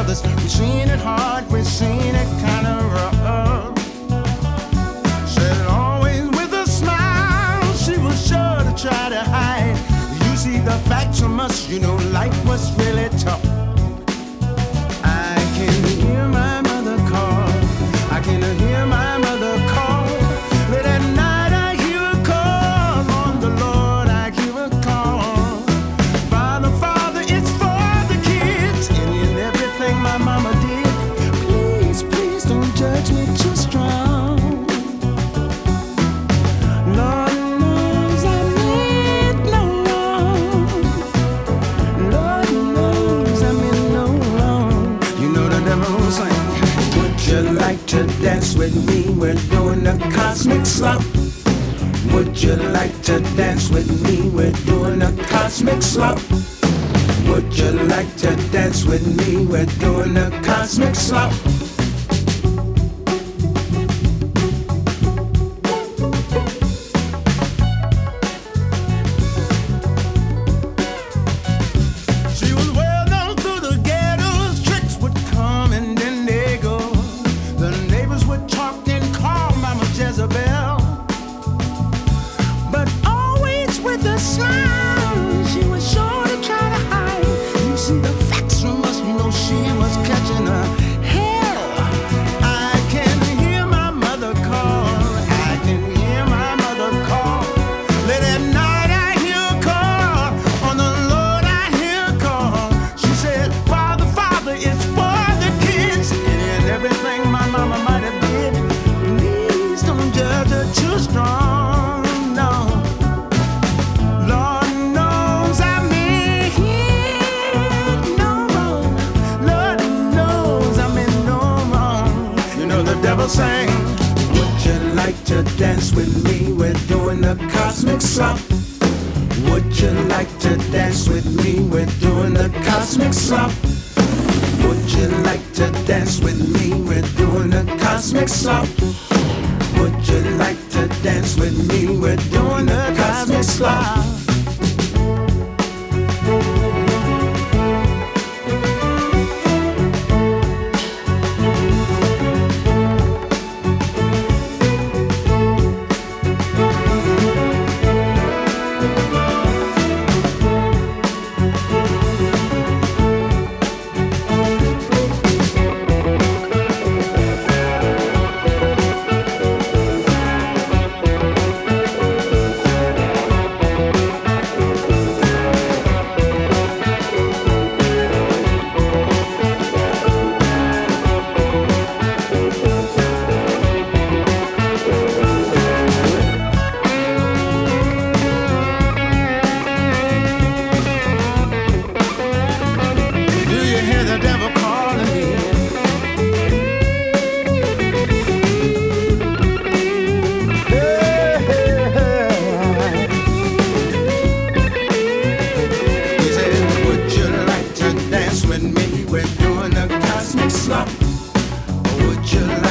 brothers. We've seen it hard, we've seen it kind of rough. Said always with a smile, she was sure to try to hide. You see the facts from us, you know life was really tough. I can hear my mother call, I can hear my mother call. Late at night I hear a call, on the Lord I hear a call. Father, Father, it's for the kids, any and everything my mama did. Please, please don't judge me too strong. Lord knows I meant no wrong. Lord knows I meant no wrong. You know the devil saying, would you like to dance with me? We're doing the cosmic slump. Would you like to dance with me? We're doing the cosmic slump. Would you like to dance with me? We're doing the cosmic slump. She was well known through the ghettos, tricks would come and then they go. The neighbors would talk and call Mama Jezebel, but always with a smile. She was sure to try to hide. You see the facts from us, you know she was catching a hell. I can hear my mother call, I can hear my mother call. Late at night I hear a call, on the Lord I hear a call. She said, Father, Father, it's for the kids, any and everything my mama might have did. Please don't judge her too strong, no. Lord knows I meant no wrong. Lord knows I meant no wrong. You know the devil sang, would you like to dance with me? We're doing the cosmic slump. Would you like to dance with me? We're doing the cosmic slump. Would you like to dance with me? We're doing the cosmic slump. Would you like to dance with me? We're doing the cosmic slump. Would you